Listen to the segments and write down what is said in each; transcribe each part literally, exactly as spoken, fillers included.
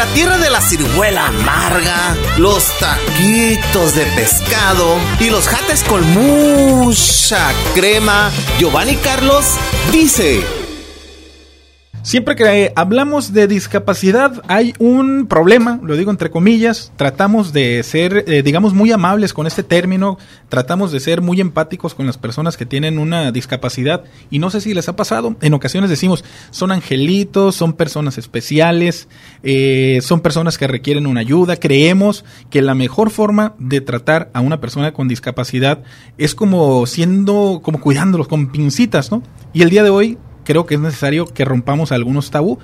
la tierra de la ciruela amarga, los taquitos de pescado y los jates con mucha crema, Giovanni Carlos dice: siempre que hablamos de discapacidad hay un problema, lo digo entre comillas. Tratamos de ser, eh, digamos, muy amables con este término, tratamos de ser muy empáticos con las personas que tienen una discapacidad, y no sé si les ha pasado, en ocasiones decimos, son angelitos, son personas especiales, eh, son personas que requieren una ayuda. Creemos que la mejor forma de tratar a una persona con discapacidad es como siendo, como cuidándolos con pincitas, ¿no? Y el día de hoy creo que es necesario que rompamos algunos tabú.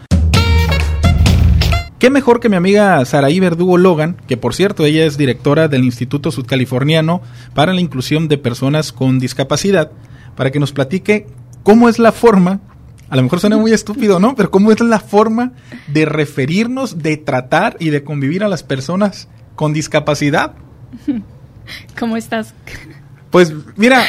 Qué mejor que mi amiga Saraí Verdugo Logan, que por cierto ella es directora del Instituto Sudcaliforniano para la Inclusión de Personas con Discapacidad, para que nos platique cómo es la forma, a lo mejor suena muy estúpido, ¿no? Pero cómo es la forma de referirnos, de tratar y de convivir a las personas con discapacidad. ¿Cómo estás? Pues mira,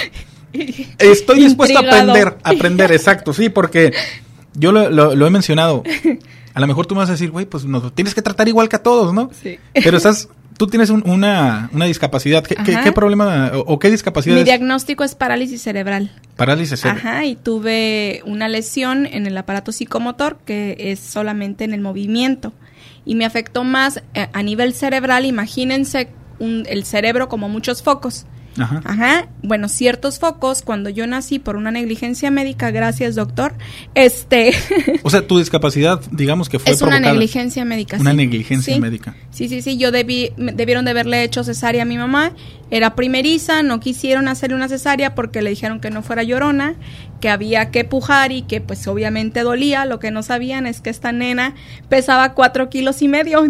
estoy dispuesto a aprender, a aprender, exacto, sí, porque yo lo, lo, lo he mencionado. A lo mejor tú me vas a decir, güey, pues nos tienes que tratar igual que a todos, ¿no? Sí. Pero estás, tú tienes un, una, una discapacidad. ¿Qué, ¿qué, ¿Qué problema o, o qué discapacidad Mi es? diagnóstico es parálisis cerebral. Parálisis cerebral. Ajá, y tuve una lesión en el aparato psicomotor que es solamente en el movimiento. Y me afectó más a, a nivel cerebral. Imagínense un, el cerebro como muchos focos. Ajá. Ajá, bueno, ciertos focos, cuando yo nací por una negligencia médica, gracias doctor, este... O sea, tu discapacidad, digamos que fue es provocada. una negligencia médica. Una sí. negligencia sí. médica. Sí, sí, sí, yo debí, debieron de haberle hecho cesárea a mi mamá, era primeriza, no quisieron hacerle una cesárea porque le dijeron que no fuera llorona, que había que pujar y que pues obviamente dolía. Lo que no sabían es que esta nena pesaba cuatro kilos y medio.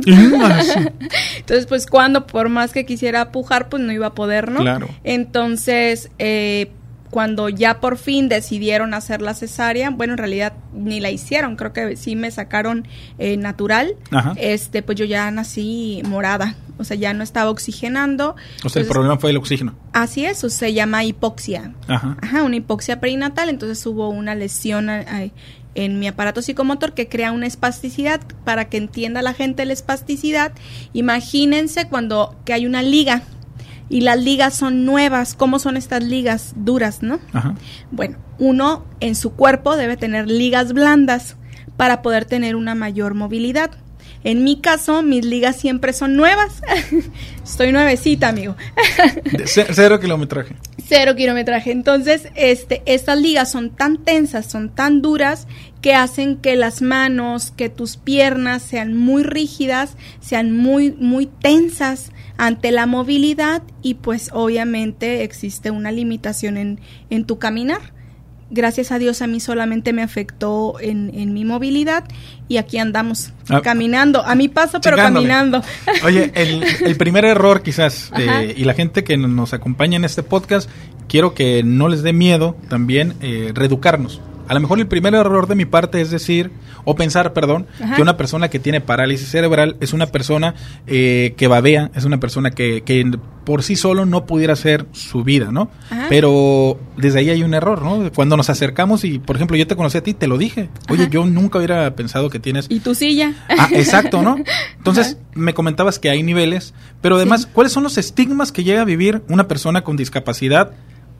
Entonces pues cuando por más que quisiera pujar pues no iba a poder, ¿no? Claro. Entonces eh, cuando ya por fin decidieron hacer la cesárea, bueno, en realidad ni la hicieron, creo que sí me sacaron eh, natural. Ajá. Este, pues yo ya nací morada, o sea, ya no estaba oxigenando. O sea, entonces, el problema fue el oxígeno. Así es, o se llama hipoxia. Ajá. Ajá, una hipoxia perinatal, entonces hubo una lesión a, a, en mi aparato psicomotor que crea una espasticidad. Para que entienda la gente la espasticidad, imagínense cuando que hay una liga. Y las ligas son nuevas. ¿Cómo son estas ligas duras, no? Ajá. Bueno, uno en su cuerpo debe tener ligas blandas para poder tener una mayor movilidad. En mi caso, mis ligas siempre son nuevas. Estoy nuevecita, amigo. C- cero kilometraje. Cero kilometraje. Entonces, este, estas ligas son tan tensas, son tan duras, que hacen que las manos, que tus piernas sean muy rígidas, sean muy, muy tensas ante la movilidad, y pues obviamente existe una limitación en, en tu caminar. Gracias a Dios a mí solamente me afectó en, en mi movilidad, y aquí andamos ah, caminando, a mi paso pero chingándole. Caminando. Oye, el, el primer error quizás, eh, y la gente que nos acompaña en este podcast, quiero que no les dé miedo también eh, reeducarnos. A lo mejor el primer error de mi parte es decir, o pensar, perdón, Ajá. que una persona que tiene parálisis cerebral es una persona eh, que babea, es una persona que, que por sí solo no pudiera hacer su vida, ¿no? Ajá. Pero desde ahí hay un error, ¿no? Cuando nos acercamos y, por ejemplo, yo te conocí a ti, te lo dije. Oye, Ajá. yo nunca hubiera pensado que tienes... Y tu silla. Ah, exacto, ¿no? Entonces, Ajá. me comentabas que hay niveles, pero además, sí. ¿cuáles son los estigmas que llega a vivir una persona con discapacidad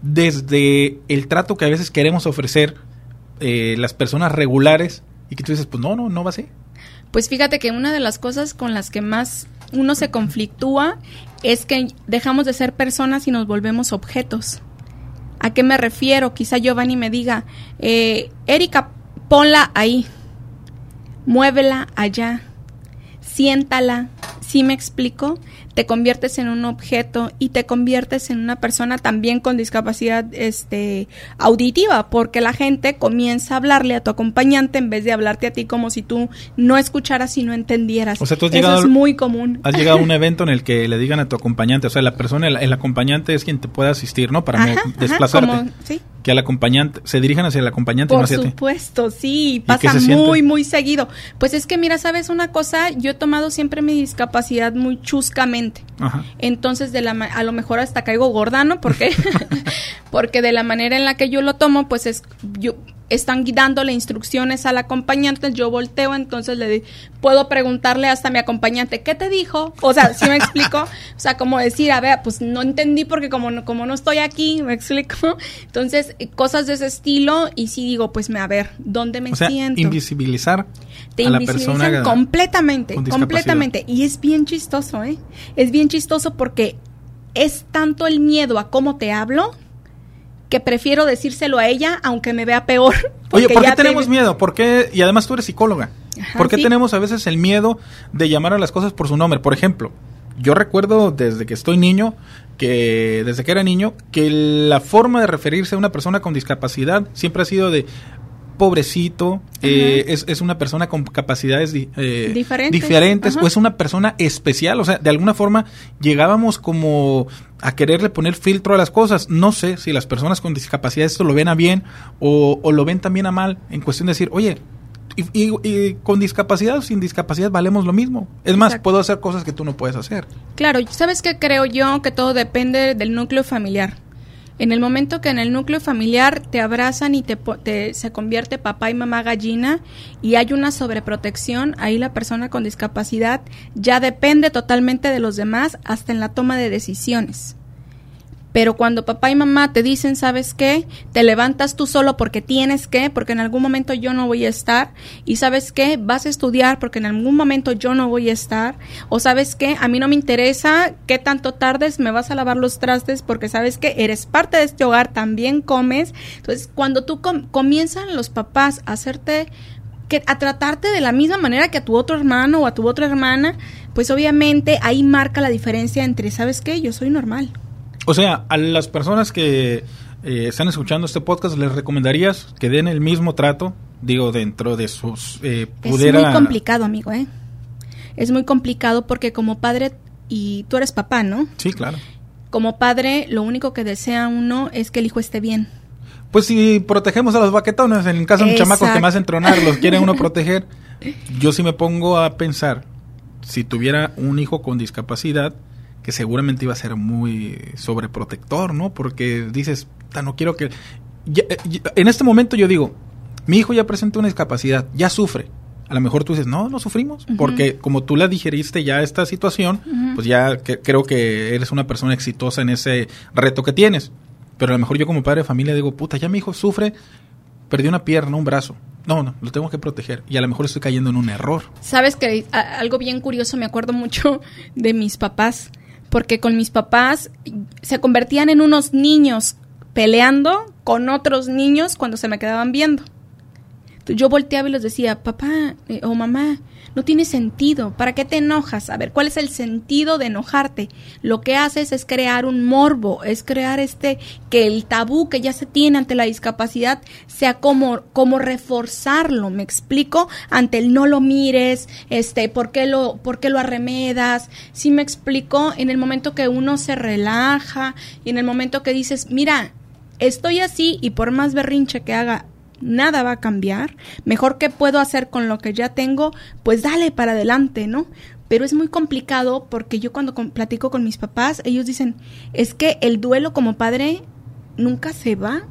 desde el trato que a veces queremos ofrecer Eh, las personas regulares, y que tú dices, pues no, no, no va así? Pues fíjate que una de las cosas con las que más uno se conflictúa es que dejamos de ser personas y nos volvemos objetos. ¿A qué me refiero? Quizá Giovanni me diga, eh, Erika, ponla ahí, muévela allá, siéntala. ¿Sí me explico? Te conviertes en un objeto y te conviertes en una persona también con discapacidad este auditiva, porque la gente comienza a hablarle a tu acompañante en vez de hablarte a ti, como si tú no escucharas y no entendieras. O sea, tú has Eso llegado, es muy común. Has llegado a un evento en el que le digan a tu acompañante, o sea, la persona, el, el acompañante es quien te puede asistir, ¿no? Para ajá, me, desplazarte. Ajá, como, ¿sí? Que al acompañante, se dirijan hacia el acompañante. Por y no hacia supuesto, ti. Sí, pasa muy, siente? muy seguido. Pues es que mira, ¿sabes una cosa? Yo he tomado siempre mi discapacidad muy chuscamente. Ajá. Entonces, de la a lo mejor hasta caigo gorda, ¿no? ¿Por qué? Porque de la manera en la que yo lo tomo, pues es, yo están dándole instrucciones al acompañante, yo volteo, entonces le puedo preguntarle hasta a mi acompañante, ¿qué te dijo? O sea, ¿sí me explico? O sea, como decir, a ver, pues no entendí porque como no, como no estoy aquí, ¿me explico? Entonces, cosas de ese estilo, y sí digo, pues, a ver, ¿dónde me o sea, siento? invisibilizar Te a la invisibilizan persona completamente, con discapacidad. completamente. Y es bien chistoso, ¿eh? Es bien chistoso porque es tanto el miedo a cómo te hablo que prefiero decírselo a ella aunque me vea peor. Oye, ¿por qué te... tenemos miedo? ¿Por qué? Y además tú eres psicóloga. Ajá, ¿Por qué sí. tenemos a veces el miedo de llamar a las cosas por su nombre? Por ejemplo, yo recuerdo desde que estoy niño, que desde que era niño, que la forma de referirse a una persona con discapacidad siempre ha sido de pobrecito, eh, es, es una persona con capacidades eh, diferentes, diferentes Ajá. o es una persona especial. O sea, de alguna forma llegábamos como a quererle poner filtro a las cosas. No sé si las personas con discapacidad esto lo ven a bien o, o lo ven también a mal, en cuestión de decir, oye, y, y, y con discapacidad o sin discapacidad valemos lo mismo. Es más, Exacto. puedo hacer cosas que tú no puedes hacer. Claro, ¿sabes qué creo yo? Que todo depende del núcleo familiar. En el momento que en el núcleo familiar te abrazan y te, te se convierte papá y mamá gallina y hay una sobreprotección, ahí la persona con discapacidad ya depende totalmente de los demás hasta en la toma de decisiones. Pero cuando papá y mamá te dicen, ¿sabes qué? Te levantas tú solo porque tienes que, porque en algún momento yo no voy a estar. Y ¿sabes qué? Vas a estudiar porque en algún momento yo no voy a estar. O ¿sabes qué? A mí no me interesa qué tanto tardes, me vas a lavar los trastes porque ¿sabes qué? Eres parte de este hogar, también comes. Entonces, cuando tú com- comienzan los papás a hacerte... que a tratarte de la misma manera que a tu otro hermano o a tu otra hermana, pues obviamente ahí marca la diferencia entre, ¿sabes qué? Yo soy normal. O sea, a las personas que eh, están escuchando este podcast, ¿les recomendarías que den el mismo trato? Digo, dentro de sus... Eh, pudiera... Es muy complicado, amigo, ¿eh? Es muy complicado porque como padre, y tú eres papá, ¿no? Sí, claro. Como padre, lo único que desea uno es que el hijo esté bien. Pues si protegemos a los baquetones, en el caso de un chamaco que me hacen tronar, los quiere uno proteger, yo sí me pongo a pensar, si tuviera un hijo con discapacidad, que seguramente iba a ser muy sobreprotector, ¿no? Porque dices, no quiero que... Ya, ya, en este momento yo digo, mi hijo ya presenta una discapacidad, ya sufre. A lo mejor tú dices, no, no sufrimos, uh-huh. porque como tú la digeriste ya esta situación, uh-huh. pues ya que, creo que eres una persona exitosa en ese reto que tienes. Pero a lo mejor yo como padre de familia digo, puta, ya mi hijo sufre, perdió una pierna, un brazo. No, no, lo tengo que proteger. Y a lo mejor estoy cayendo en un error. Sabes que a, algo bien curioso, me acuerdo mucho de mis papás, porque con mis papás se convertían en unos niños peleando con otros niños cuando se me quedaban viendo. Entonces, yo volteaba y les decía, papá eh, o mamá, no tiene sentido, ¿para qué te enojas? A ver, ¿cuál es el sentido de enojarte? Lo que haces es crear un morbo, es crear este, que el tabú que ya se tiene ante la discapacidad sea como, como reforzarlo, ¿me explico? Ante el no lo mires, este, ¿por qué lo, por qué lo arremedas? ¿Sí me explico? En el momento que uno se relaja y en el momento que dices, mira, estoy así y por más berrinche que haga, nada va a cambiar, mejor que puedo hacer con lo que ya tengo, pues dale para adelante, ¿no? Pero es muy complicado porque yo cuando con, platico con mis papás, ellos dicen, es que el duelo como padre nunca se va.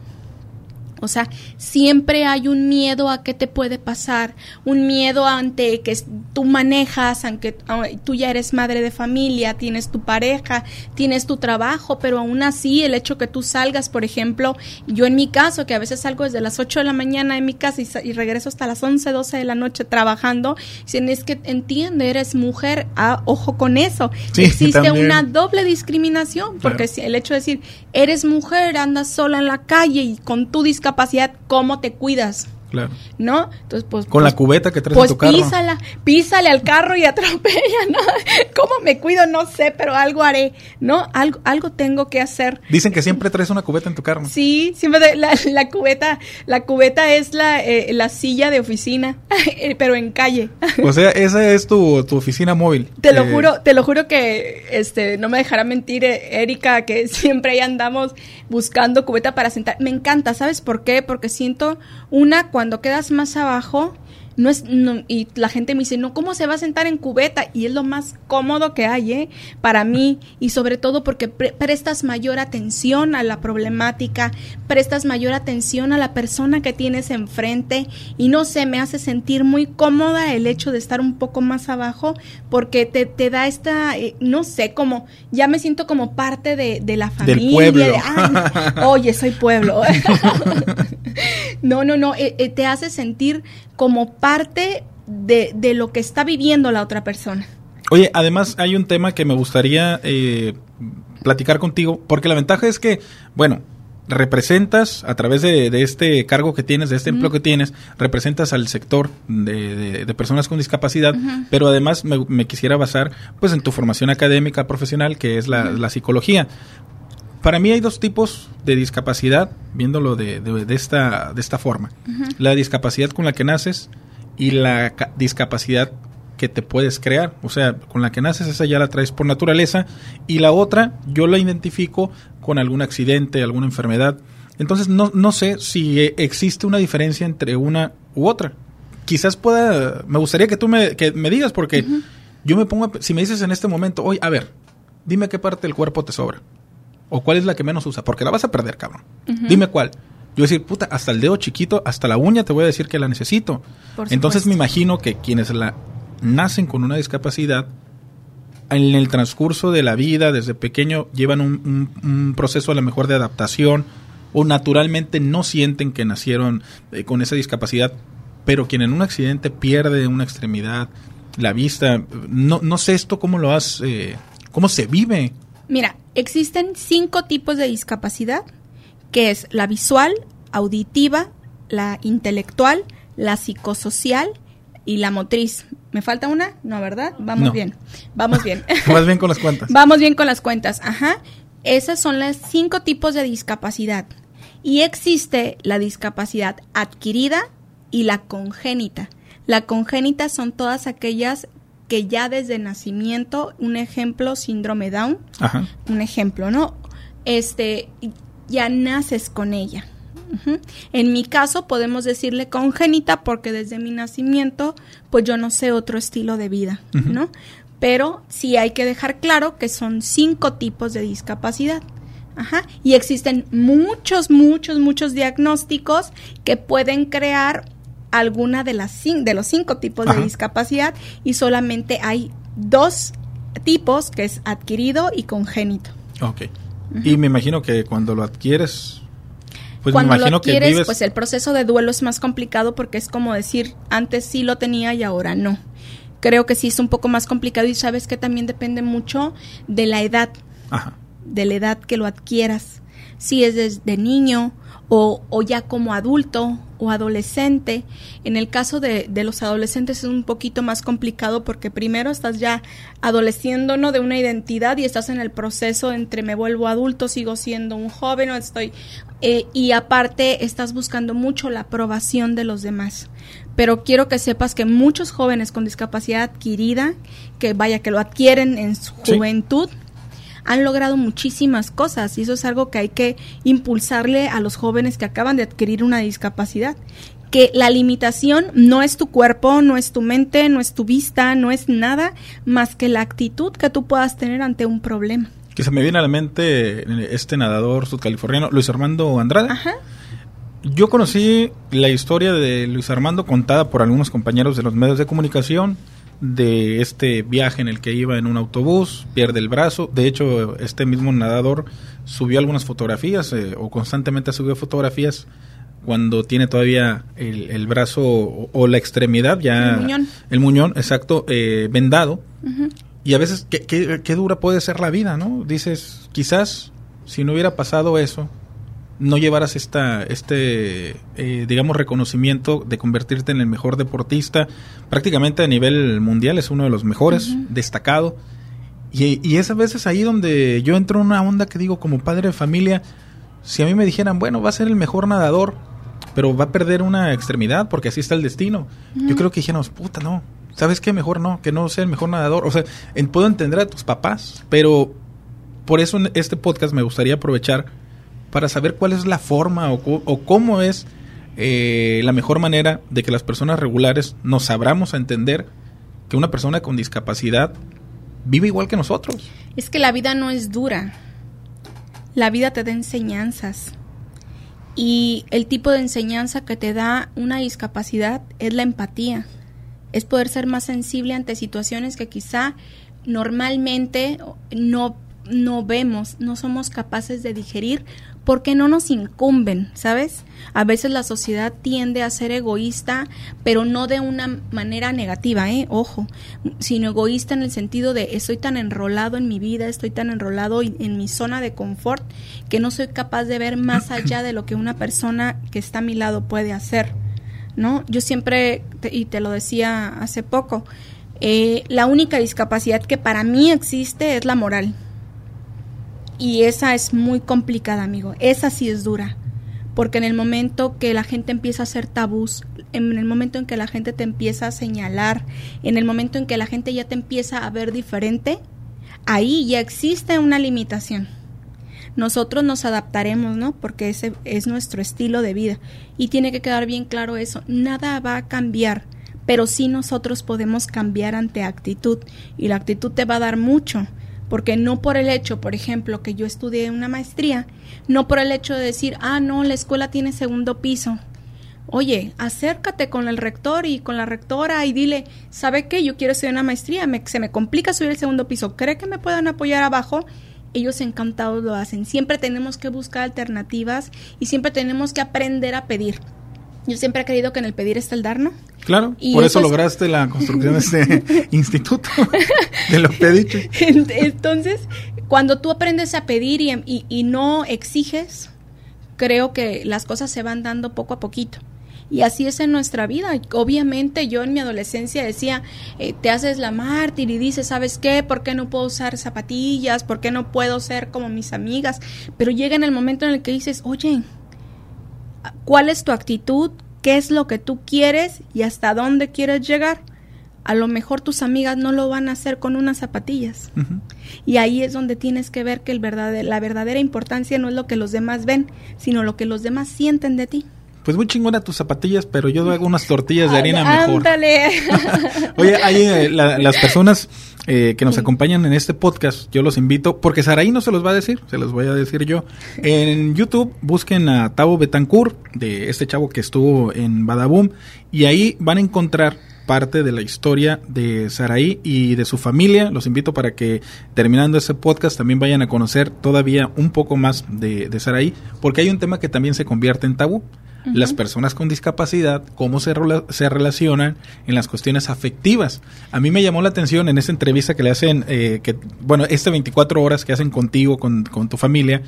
O sea, siempre hay un miedo a qué te puede pasar, un miedo ante que tú manejas, aunque tú ya eres madre de familia, tienes tu pareja, tienes tu trabajo, pero aún así el hecho que tú salgas, por ejemplo, yo en mi caso, que a veces salgo desde las ocho de la mañana en mi casa y, y regreso hasta las once, doce de la noche trabajando, dicen, es que entiende, eres mujer, ah, ojo con eso, sí, existe también una doble discriminación, porque claro. si el hecho de decir, eres mujer, andas sola en la calle y con tu discapacidad, capacidad, ¿cómo te cuidas? Claro. ¿No? Entonces, pues... Con pues, la cubeta que traes pues en tu carro. Pues písala, písale al carro y atropella, ¿no? ¿Cómo me cuido? No sé, pero algo haré, ¿no? Algo, algo tengo que hacer. Dicen que siempre traes una cubeta en tu carro. Sí, siempre la, la cubeta, la cubeta es la, eh, la silla de oficina, pero en calle. O sea, esa es tu, tu oficina móvil. Te lo eh... juro, te lo juro que, este, no me dejará mentir eh, Erika, que siempre ahí andamos buscando cubeta para sentar. Me encanta, ¿sabes por qué? Porque siento, una, cuando quedas más abajo, no es, no, y la gente me dice, no, ¿cómo se va a sentar en cubeta? Y es lo más cómodo que hay, ¿eh? Para mí, y sobre todo porque pre- prestas mayor atención a la problemática, prestas mayor atención a la persona que tienes enfrente, y no sé, me hace sentir muy cómoda el hecho de estar un poco más abajo, porque te, te da esta, eh, no sé, como, ya me siento como parte de, de la familia. Del pueblo. De, ay, oye, soy pueblo. No, no, no, eh, eh, te hace sentir como parte de, de lo que está viviendo la otra persona. Oye, además hay un tema que me gustaría eh, platicar contigo, porque la ventaja es que, bueno, representas a través de, de este cargo que tienes, de este uh-huh. empleo que tienes, representas al sector de, de, de personas con discapacidad, uh-huh. pero además me, me quisiera basar pues en tu formación académica profesional, que es la, uh-huh. la psicología. Para mí hay dos tipos de discapacidad, viéndolo de, de, de, esta, de esta forma. Uh-huh. La discapacidad con la que naces y la ca- discapacidad que te puedes crear. O sea, con la que naces esa ya la traes por naturaleza, y la otra yo la identifico con algún accidente, alguna enfermedad. Entonces no, no sé si existe una diferencia entre una u otra. Quizás pueda, me gustaría que tú me, que me digas, porque uh-huh. yo me pongo, a, si me dices en este momento, oye, a ver, dime qué parte del cuerpo te sobra. ¿O cuál es la que menos usa? Porque la vas a perder, cabrón. Uh-huh. Dime cuál. Yo voy a decir, puta, hasta el dedo chiquito, hasta la uña te voy a decir que la necesito. Por Entonces supuesto. Me imagino que quienes la nacen con una discapacidad, en el transcurso de la vida, desde pequeño, llevan un, un, un proceso a lo mejor de adaptación, o naturalmente no sienten que nacieron eh, con esa discapacidad, pero quien en un accidente pierde una extremidad, la vista, no, no sé esto cómo lo has, eh, cómo se vive. Mira, existen cinco tipos de discapacidad, que es la visual, auditiva, la intelectual, la psicosocial y la motriz. ¿Me falta una? No, ¿verdad? Vamos no. bien, vamos bien. Vas bien con las cuentas. Vamos bien con las cuentas, ajá. Esas son las cinco tipos de discapacidad. Y existe la discapacidad adquirida y la congénita. La congénita son todas aquellas que ya desde nacimiento, un ejemplo, síndrome Down, ajá. un ejemplo, ¿no? Este, ya naces con ella. Uh-huh. En mi caso podemos decirle congénita porque desde mi nacimiento, pues yo no sé otro estilo de vida, uh-huh. ¿no? Pero sí hay que dejar claro que son cinco tipos de discapacidad. Ajá. Y existen muchos, muchos, muchos diagnósticos que pueden crear alguna de las cin- de los cinco tipos Ajá. de discapacidad, y solamente hay dos tipos, que es adquirido y congénito. Ok. Uh-huh. Y me imagino que cuando lo adquieres, pues cuando me imagino lo adquieres, que vives... pues el proceso de duelo es más complicado, porque es como decir, antes sí lo tenía y ahora no. Creo que sí es un poco más complicado, y sabes que también depende mucho de la edad, Ajá. de la edad que lo adquieras. Si es desde niño o, o ya como adulto o adolescente. En el caso de, de los adolescentes es un poquito más complicado, porque primero estás ya adoleciendo, ¿no?, de una identidad, y estás en el proceso entre me vuelvo adulto, sigo siendo un joven o estoy... Eh, y aparte estás buscando mucho la aprobación de los demás. Pero quiero que sepas que muchos jóvenes con discapacidad adquirida, que vaya, que lo adquieren en su sí. juventud, han logrado muchísimas cosas, y eso es algo que hay que impulsarle a los jóvenes que acaban de adquirir una discapacidad. Que la limitación no es tu cuerpo, no es tu mente, no es tu vista, no es nada más que la actitud que tú puedas tener ante un problema. Que se me viene a la mente este nadador sudcaliforniano, Luis Armando Andrade. Ajá. Yo conocí la historia de Luis Armando contada por algunos compañeros de los medios de comunicación, de este viaje en el que iba en un autobús, pierde el brazo. De hecho, este mismo nadador subió algunas fotografías, eh, o constantemente subió fotografías cuando tiene todavía el, el brazo o, o la extremidad ya... El muñón. El muñón, exacto, eh, vendado. Uh-huh. Y a veces, ¿qué, qué, qué dura puede ser la vida, ¿no? Dices, quizás, si no hubiera pasado eso, no llevaras esta este eh, digamos reconocimiento de convertirte en el mejor deportista prácticamente a nivel mundial, es uno de los mejores, uh-huh. destacado, y, y es a veces ahí donde yo entro en una onda que digo, como padre de familia, si a mí me dijeran, bueno, va a ser el mejor nadador, pero va a perder una extremidad porque así está el destino, uh-huh. yo creo que dijéramos, puta, no, ¿sabes qué? Mejor no, que no sea el mejor nadador. O sea, en, puedo entender a tus papás, pero por eso en este podcast me gustaría aprovechar para saber cuál es la forma o, o cómo es eh, la mejor manera de que las personas regulares nos abramos a entender que una persona con discapacidad vive igual que nosotros. Es que la vida no es dura. La vida te da enseñanzas. Y el tipo de enseñanza que te da una discapacidad es la empatía. Es poder ser más sensible ante situaciones que quizá normalmente no, no vemos, no somos capaces de digerir porque no nos incumben, ¿sabes? A veces la sociedad tiende a ser egoísta, pero no de una manera negativa, ¿eh? Ojo, sino egoísta en el sentido de estoy tan enrolado en mi vida, estoy tan enrolado en mi zona de confort que no soy capaz de ver más allá de lo que una persona que está a mi lado puede hacer, ¿no? Yo siempre, te, y te lo decía hace poco, eh, la única discapacidad que para mí existe es la moral. Y esa es muy complicada, amigo. Esa sí es dura. Porque en el momento que la gente empieza a hacer tabús, en el momento en que la gente te empieza a señalar, en el momento en que la gente ya te empieza a ver diferente, ahí ya existe una limitación. Nosotros nos adaptaremos, ¿no? Porque ese es nuestro estilo de vida. Y tiene que quedar bien claro eso. Nada va a cambiar, pero sí nosotros podemos cambiar ante actitud. Y la actitud te va a dar mucho. Porque no por el hecho, por ejemplo, que yo estudié una maestría, no por el hecho de decir, ah, no, la escuela tiene segundo piso. Oye, acércate con el rector y con la rectora y dile, ¿sabe qué? Yo quiero estudiar una maestría, me, se me complica subir el segundo piso, ¿cree que me puedan apoyar abajo? Ellos encantados lo hacen. Siempre tenemos que buscar alternativas y siempre tenemos que aprender a pedir. Yo siempre he creído que en el pedir está el dar, ¿no? Claro, y por eso, eso es... lograste la construcción de este instituto, de lo que he dicho. Entonces, cuando tú aprendes a pedir y, y, y no exiges, creo que las cosas se van dando poco a poquito. Y así es en nuestra vida. Obviamente yo en mi adolescencia decía, eh, te haces la mártir y dices, ¿sabes qué? ¿Por qué no puedo usar zapatillas? ¿Por qué no puedo ser como mis amigas? Pero llega en el momento en el que dices, oye, ¿cuál es tu actitud? ¿Qué es lo que tú quieres y hasta dónde quieres llegar? A lo mejor tus amigas no lo van a hacer con unas zapatillas. Uh-huh. Y ahí es donde tienes que ver que el verdad, la verdadera importancia no es lo que los demás ven, sino lo que los demás sienten de ti. Pues muy chingona tus zapatillas, pero yo hago unas tortillas de harina mejor. ¡Ándale! Oye, hay eh, la, las personas eh, que nos sí. acompañan en este podcast, yo los invito, porque Saraí no se los va a decir, se los voy a decir yo. En YouTube busquen a Tavo Betancourt, de este chavo que estuvo en Badaboom, y ahí van a encontrar parte de la historia de Saraí y de su familia. Los invito para que terminando ese podcast también vayan a conocer todavía un poco más de, de Saraí, porque hay un tema que también se convierte en tabú. Uh-huh. Las personas con discapacidad, cómo se, rela- se relacionan en las cuestiones afectivas. A mí me llamó la atención en esa entrevista que le hacen, eh, que bueno, este veinticuatro horas que hacen contigo, con, con tu familia,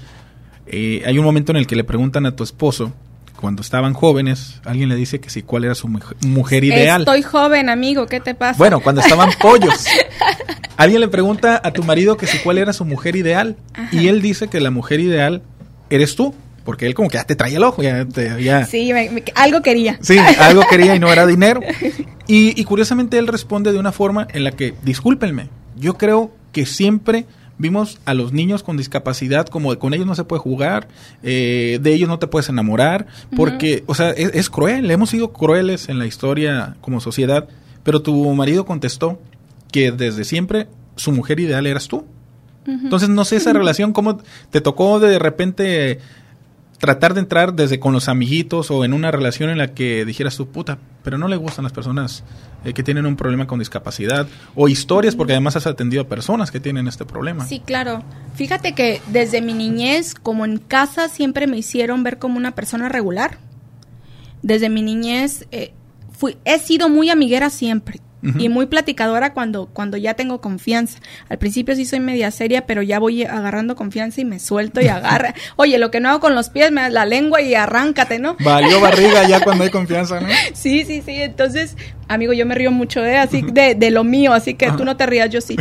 eh, hay un momento en el que le preguntan a tu esposo, cuando estaban jóvenes, alguien le dice que sí, cuál era su mujer, mujer ideal. Estoy joven, amigo, ¿qué te pasa? Bueno, cuando estaban pollos. Alguien le pregunta a tu marido que sí, cuál era su mujer ideal. Ajá. Y él dice que la mujer ideal eres tú. Porque él como que ya te traía el ojo, ya te, ya... Sí, me, me, algo quería. Sí, algo quería y no era dinero. Y, y curiosamente él responde de una forma en la que, discúlpenme, yo creo que siempre vimos a los niños con discapacidad como de con ellos no se puede jugar, eh, de ellos no te puedes enamorar, porque, uh-huh. o sea, es, es cruel, hemos sido crueles en la historia como sociedad, pero tu marido contestó que desde siempre su mujer ideal eras tú. Uh-huh. Entonces, no sé esa uh-huh. relación, cómo te tocó de repente... tratar de entrar desde con los amiguitos o en una relación en la que dijeras tu puta, pero no le gustan las personas eh, que tienen un problema con discapacidad o historias, porque además has atendido a personas que tienen este problema. Sí, claro. Fíjate que desde mi niñez, como en casa, siempre me hicieron ver como una persona regular. Desde mi niñez eh, fui, he sido muy amiguera siempre. Uh-huh. Y muy platicadora cuando, cuando ya tengo confianza. Al principio sí soy media seria, pero ya voy agarrando confianza y me suelto y agarra. Oye, lo que no hago con los pies, me das la lengua y arráncate, ¿no? Valió barriga ya cuando hay confianza, ¿no? Sí, sí, sí. Entonces, amigo, yo me río mucho de, así, uh-huh. de, de lo mío, así que uh-huh. tú no te rías, yo sí.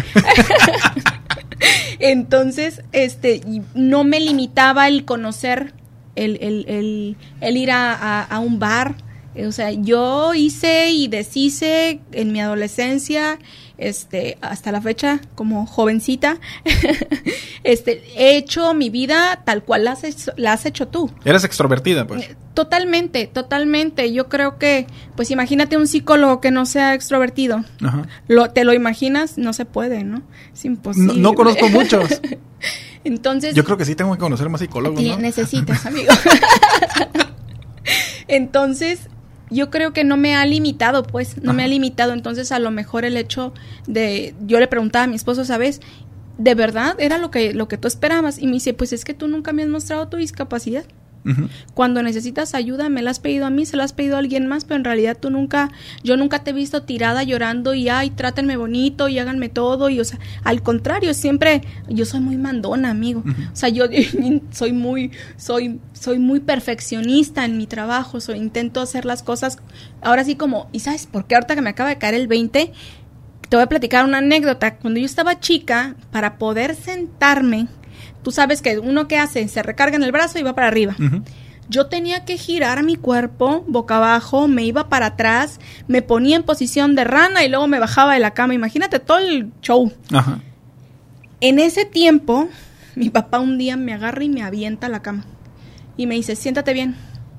Entonces, este, no me limitaba el conocer, el, el, el, el ir a, a, a un bar, O sea, yo hice y deshice en mi adolescencia, este, hasta la fecha, como jovencita, este, he hecho mi vida tal cual la has hecho, la has hecho tú. Eres extrovertida, pues. Totalmente, totalmente. Yo creo que, pues imagínate un psicólogo que no sea extrovertido. Ajá. Lo, ¿Te lo imaginas? No se puede, ¿no? Es imposible. No, no conozco muchos. Entonces... Yo creo que sí tengo que conocer más psicólogos, ¿no? Necesitas, amigo. Entonces... yo creo que no me ha limitado, pues, no Ajá. me ha limitado. Entonces, a lo mejor el hecho de... Yo le preguntaba a mi esposo, ¿sabes? ¿De verdad era lo que, lo que tú esperabas? Y me dice, pues es que tú nunca me has mostrado tu discapacidad. Uh-huh. Cuando necesitas ayuda, me la has pedido a mí, se la has pedido a alguien más, pero en realidad tú nunca... Yo nunca te he visto tirada llorando y, ay, trátenme bonito y háganme todo. Y, o sea, al contrario, siempre... Yo soy muy mandona, amigo. Uh-huh. O sea, yo soy muy... Soy... soy muy perfeccionista en mi trabajo, soy, intento hacer las cosas ahora sí como, ¿y sabes por qué? Ahorita que me acaba de caer el veinte, te voy a platicar una anécdota. Cuando yo estaba chica, para poder sentarme, tú sabes que uno que hace, se recarga en el brazo y va para arriba. Uh-huh. Yo tenía que girar mi cuerpo boca abajo, me iba para atrás, me ponía en posición de rana y luego me bajaba de la cama. Imagínate todo el show. Uh-huh. En ese tiempo, mi papá un día me agarra y me avienta a la cama. Y me dice, siéntate bien.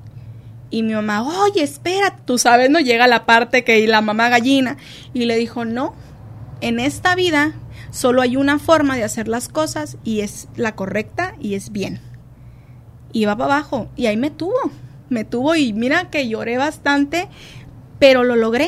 Y mi mamá, oye, espera, tú sabes, no llega la parte que la mamá gallina. Y le dijo, no, en esta vida solo hay una forma de hacer las cosas y es la correcta y es bien. Y va para abajo. Y ahí me tuvo, me tuvo y mira que lloré bastante, pero lo logré.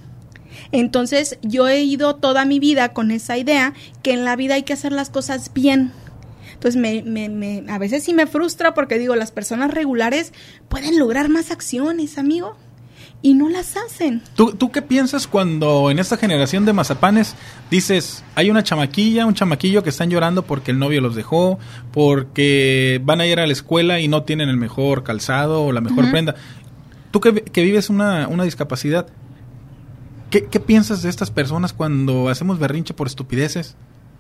Entonces yo he ido toda mi vida con esa idea que en la vida hay que hacer las cosas bien. Entonces, me, me, me, a veces sí me frustra porque digo, las personas regulares pueden lograr más acciones, amigo, y no las hacen. ¿Tú, ¿Tú qué piensas cuando en esta generación de mazapanes dices, hay una chamaquilla, un chamaquillo que están llorando porque el novio los dejó, porque van a ir a la escuela y no tienen el mejor calzado o la mejor uh-huh. prenda? Tú que, que vives una, una discapacidad, ¿qué, ¿qué piensas de estas personas cuando hacemos berrinche por estupideces?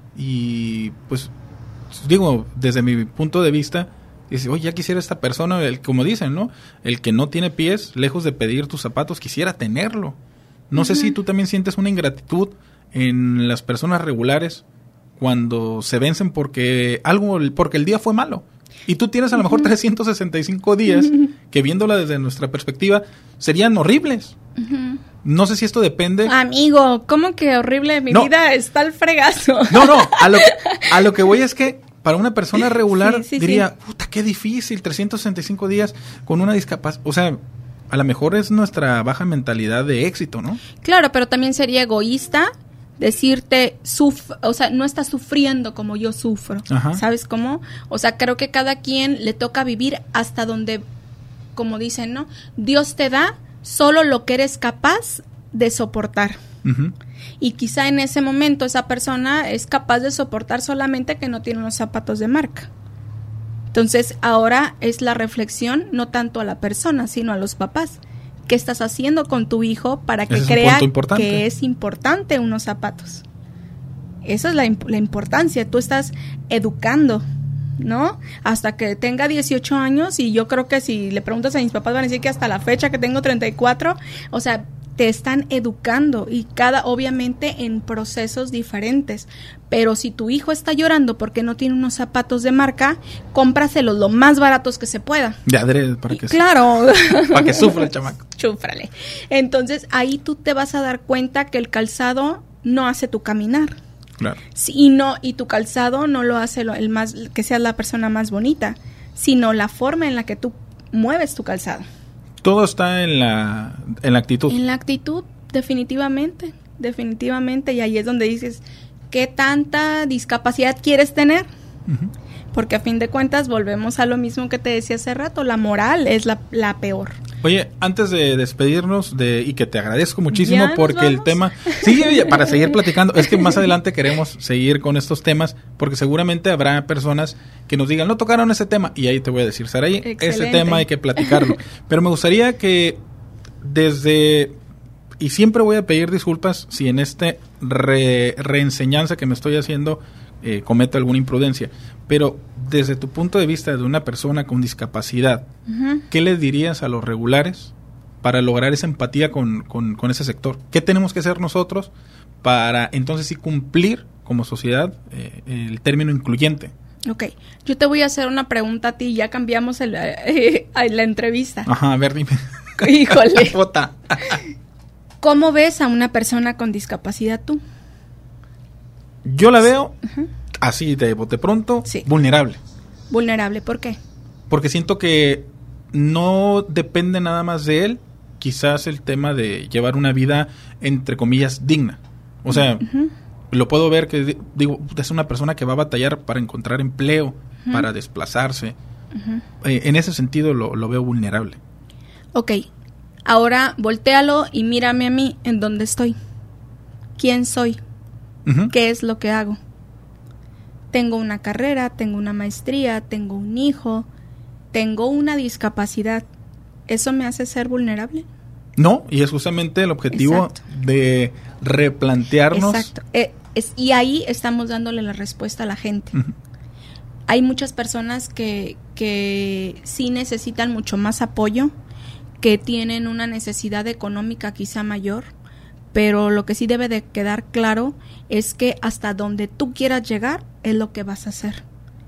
Y pues... digo, desde mi punto de vista, dice, oye, ya quisiera esta persona, el, como dicen, ¿no? El que no tiene pies, lejos de pedir tus zapatos, quisiera tenerlo. No uh-huh. sé si tú también sientes una ingratitud en las personas regulares cuando se vencen porque algo, porque el día fue malo. Y tú tienes a lo mejor uh-huh. trescientos sesenta y cinco días uh-huh. que viéndola desde nuestra perspectiva serían horribles. Uh-huh. No sé si esto depende... Amigo, ¿cómo que horrible? Mi no. vida está al fregazo. No, no, a lo, que, a lo que voy es que para una persona regular sí, sí, diría, sí. puta, qué difícil, trescientos sesenta y cinco días con una discapacidad. O sea, a lo mejor es nuestra baja mentalidad de éxito, ¿no? Claro, pero también sería egoísta decirte, suf- o sea, no estás sufriendo como yo sufro. Ajá. ¿Sabes cómo? O sea, creo que cada quien le toca vivir hasta donde, como dicen, ¿no? Dios te da solo lo que eres capaz de soportar. Uh-huh. Y quizá en ese momento esa persona es capaz de soportar solamente que no tiene unos zapatos de marca. Entonces ahora es la reflexión no tanto a la persona, sino a los papás. ¿Qué estás haciendo con tu hijo para que crea que es importante unos zapatos? Esa es la, imp- la importancia. Tú estás educando, ¿no? Hasta que tenga dieciocho años, y yo creo que si le preguntas a mis papás van a decir que hasta la fecha que tengo treinta y cuatro, o sea, te están educando, y cada, obviamente en procesos diferentes. Pero si tu hijo está llorando porque no tiene unos zapatos de marca, cómpraselos lo más baratos que se pueda. De adrede, para que claro. Para que sufra el chamaco. Chúfrale. Entonces ahí tú te vas a dar cuenta que el calzado no hace tu caminar. Claro. Sí, y no, y tu calzado no lo hace lo, el más, que seas la persona más bonita, sino la forma en la que tú mueves tu calzado. Todo está en la, en la actitud. En la actitud, definitivamente, definitivamente, y ahí es donde dices, ¿qué tanta discapacidad quieres tener? Uh-huh. Porque a fin de cuentas volvemos a lo mismo que te decía hace rato, la moral es la, la peor. Oye, antes de despedirnos, de y que te agradezco muchísimo porque el tema... Sí, para seguir platicando, es que más adelante queremos seguir con estos temas porque seguramente habrá personas que nos digan, no tocaron ese tema, y ahí te voy a decir, Saraí, ese tema hay que platicarlo. Pero me gustaría que desde... Y siempre voy a pedir disculpas si en este re, reenseñanza que me estoy haciendo eh, cometo alguna imprudencia. Pero desde tu punto de vista de una persona con discapacidad, uh-huh. ¿qué les dirías a los regulares para lograr esa empatía con, con, con ese sector. ¿Qué tenemos que hacer nosotros para entonces sí cumplir como sociedad eh, el término incluyente? Ok, yo te voy a hacer una pregunta a ti, ya cambiamos el, eh, la entrevista. Ajá, a ver, dime. Híjole. Bota. ¿Cómo ves a una persona con discapacidad tú? Yo la veo Uh-huh. así de bote pronto, Sí. vulnerable. Vulnerable, ¿por qué? Porque siento que no depende nada más de él, quizás el tema de llevar una vida, entre comillas, digna. O sea, Uh-huh. lo puedo ver que, digo, es una persona que va a batallar para encontrar empleo, Uh-huh. para desplazarse. Uh-huh. Eh, en ese sentido lo, lo veo vulnerable. Ok, ahora voltéalo y mírame a mí en dónde estoy. ¿Quién soy? Uh-huh. ¿Qué es lo que hago? Tengo una carrera, tengo una maestría, tengo un hijo, tengo una discapacidad. ¿Eso me hace ser vulnerable? No, y es justamente el objetivo Exacto. de replantearnos. Exacto. Eh, es, y ahí estamos dándole la respuesta a la gente. Uh-huh. Hay muchas personas que, que sí necesitan mucho más apoyo, que tienen una necesidad económica quizá mayor, pero lo que sí debe de quedar claro es que hasta donde tú quieras llegar es lo que vas a hacer,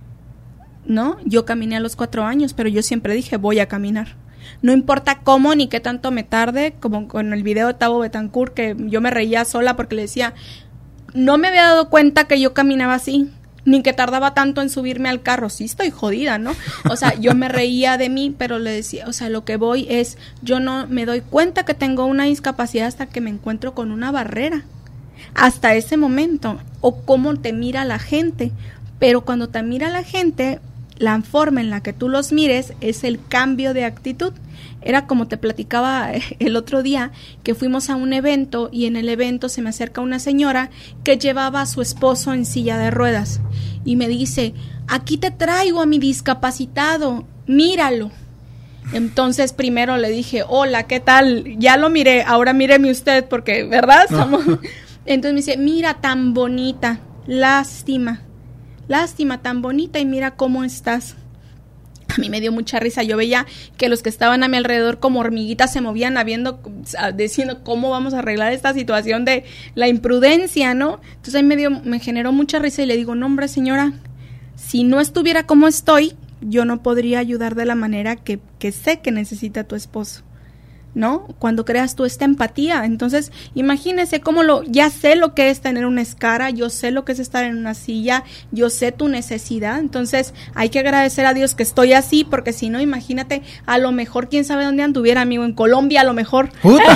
¿no? Yo caminé a los cuatro años, pero yo siempre dije voy a caminar. No importa cómo ni qué tanto me tarde, como con el video de Tabo Betancourt, que yo me reía sola porque le decía, no me había dado cuenta que yo caminaba así, ni que tardaba tanto en subirme al carro. Sí estoy jodida, ¿no? O sea, yo me reía de mí, pero le decía, o sea, lo que voy es, yo no me doy cuenta que tengo una discapacidad hasta que me encuentro con una barrera. Hasta ese momento. O cómo te mira la gente. Pero cuando te mira la gente, la forma en la que tú los mires es el cambio de actitud. Era como te platicaba el otro día, que fuimos a un evento y en el evento se me acerca una señora que llevaba a su esposo en silla de ruedas y me dice, aquí te traigo a mi discapacitado, míralo. Entonces primero le dije, hola, ¿qué tal? Ya lo miré, ahora míreme usted porque, ¿verdad? Somos... Entonces me dice, mira, tan bonita, lástima, lástima, tan bonita y mira cómo estás. A mí me dio mucha risa, yo veía que los que estaban a mi alrededor como hormiguitas se movían habiendo, diciendo cómo vamos a arreglar esta situación de la imprudencia, ¿no? Entonces ahí me dio, me generó mucha risa y le digo, no hombre señora, si no estuviera como estoy, yo no podría ayudar de la manera que, que sé que necesita tu esposo, ¿no? Cuando creas tú esta empatía, entonces imagínese cómo lo, ya sé lo que es tener una escara, yo sé lo que es estar en una silla, yo sé tu necesidad, entonces hay que agradecer a Dios que estoy así, porque si no, imagínate, a lo mejor, quién sabe dónde anduviera, amigo, en Colombia a lo mejor.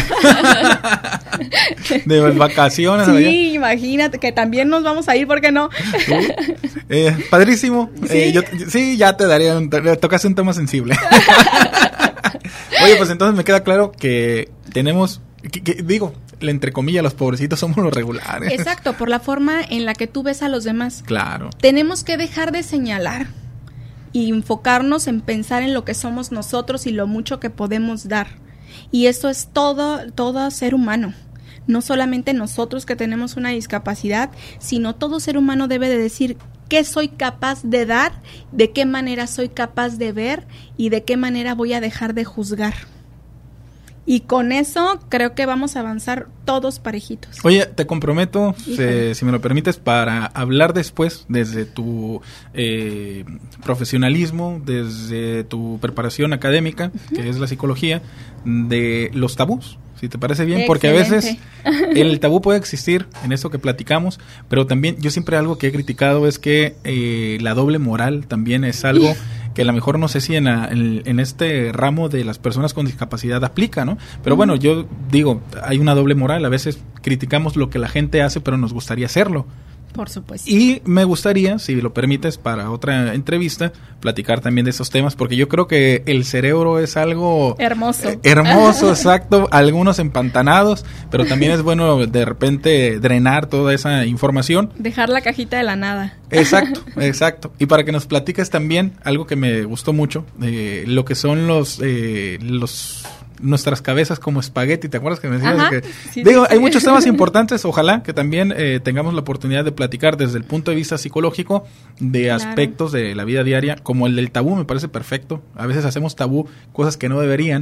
De vacaciones. Sí, allá. imagínate, que también nos vamos a ir, ¿por qué no? Eh, padrísimo. ¿Sí? Eh, yo, sí, ya te daría, un, te, tocaste un tema sensible. Oye, pues entonces me queda claro que tenemos, que, que, digo, entre comillas, los pobrecitos somos los regulares. Exacto, por la forma en la que tú ves a los demás. Claro. Tenemos que dejar de señalar y enfocarnos en pensar en lo que somos nosotros y lo mucho que podemos dar. Y eso es todo, todo ser humano. No solamente nosotros que tenemos una discapacidad, sino todo ser humano debe de decir qué soy capaz de dar, de qué manera soy capaz de ver y de qué manera voy a dejar de juzgar. Y con eso creo que vamos a avanzar todos parejitos. Oye, te comprometo, se, si me lo permites, para hablar después desde tu eh, profesionalismo, desde tu preparación académica, uh-huh. que es la psicología, de los tabús. Si te parece bien, porque a veces el tabú puede existir en eso que platicamos, pero también yo siempre algo que he criticado es que eh, la doble moral también es algo que a lo mejor no sé si en, la, en, en este ramo de las personas con discapacidad aplica, ¿no? Pero uh-huh. bueno, yo digo, hay una doble moral, a veces criticamos lo que la gente hace, pero nos gustaría hacerlo. Por supuesto. Y me gustaría, si lo permites, para otra entrevista, platicar también de esos temas, porque yo creo que el cerebro es algo... Hermoso. Eh, hermoso, exacto. Algunos empantanados, pero también es bueno de repente drenar toda esa información. Dejar la cajita de la nada. Exacto, exacto. Y para que nos platiques también algo que me gustó mucho, eh, lo que son los... Eh, los nuestras cabezas como espagueti, ¿te acuerdas que me decías? Ajá, que, sí, digo, sí. Hay muchos temas importantes, ojalá que también eh, tengamos la oportunidad de platicar desde el punto de vista psicológico de claro. aspectos de la vida diaria, como el del tabú, me parece perfecto. A veces hacemos tabú cosas que no deberían.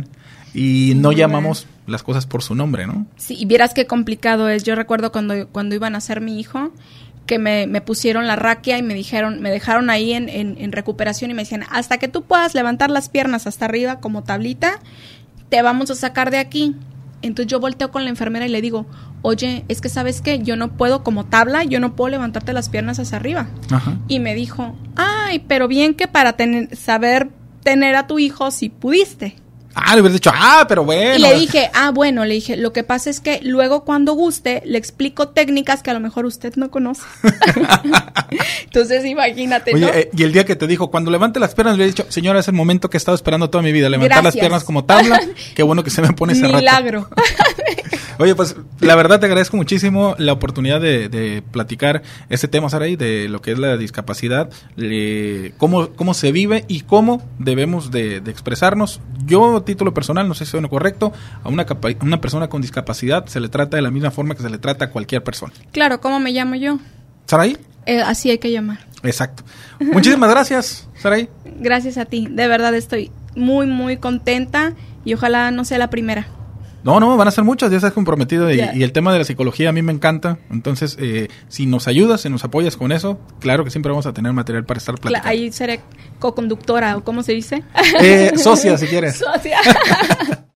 y no llamamos las cosas por su nombre, ¿no? Sí, y vieras qué complicado es. Yo recuerdo cuando, cuando iban a ser mi hijo, que me, me pusieron la raquia y me dijeron, me dejaron ahí en, en, en recuperación y me decían, hasta que tú puedas levantar las piernas hasta arriba como tablita, te vamos a sacar de aquí. Entonces yo volteo con la enfermera y le digo, oye, es que ¿sabes qué? Yo no puedo como tabla, yo no puedo levantarte las piernas hacia arriba. Ajá. Y me dijo, ay, pero bien que para tener, saber tener a tu hijo si pudiste. Ah, le hubieras dicho, ah, pero bueno. Y le dije, ah, bueno, le dije, lo que pasa es que luego cuando guste, le explico técnicas que a lo mejor usted no conoce. Entonces, imagínate, Oye, ¿no? eh, y el día que te dijo, cuando levante las piernas, le he dicho, señora, es el momento que he estado esperando toda mi vida, levantar Gracias. las piernas como tabla. Qué bueno que se me pone ese rato. Milagro. Oye, pues la verdad te agradezco muchísimo la oportunidad de, de platicar este tema, Saraí, de lo que es la discapacidad, le, cómo, cómo se vive y cómo debemos de, de expresarnos. Yo, a título personal, no sé si soy lo correcto, a una, capa, una persona con discapacidad se le trata de la misma forma que se le trata a cualquier persona. Claro, ¿cómo me llamo yo? ¿Saraí? Eh, así hay que llamar. Exacto. Muchísimas gracias, Saraí. Gracias a ti. De verdad estoy muy, muy contenta y ojalá no sea la primera. No, no, van a ser muchas, ya estás comprometido y, Yeah. y el tema de la psicología a mí me encanta. Entonces, eh, si nos ayudas, si nos apoyas con eso, claro que siempre vamos a tener material para estar platicando. Ahí seré co-conductora o ¿cómo se dice? Eh, socia, si quieres. Socia.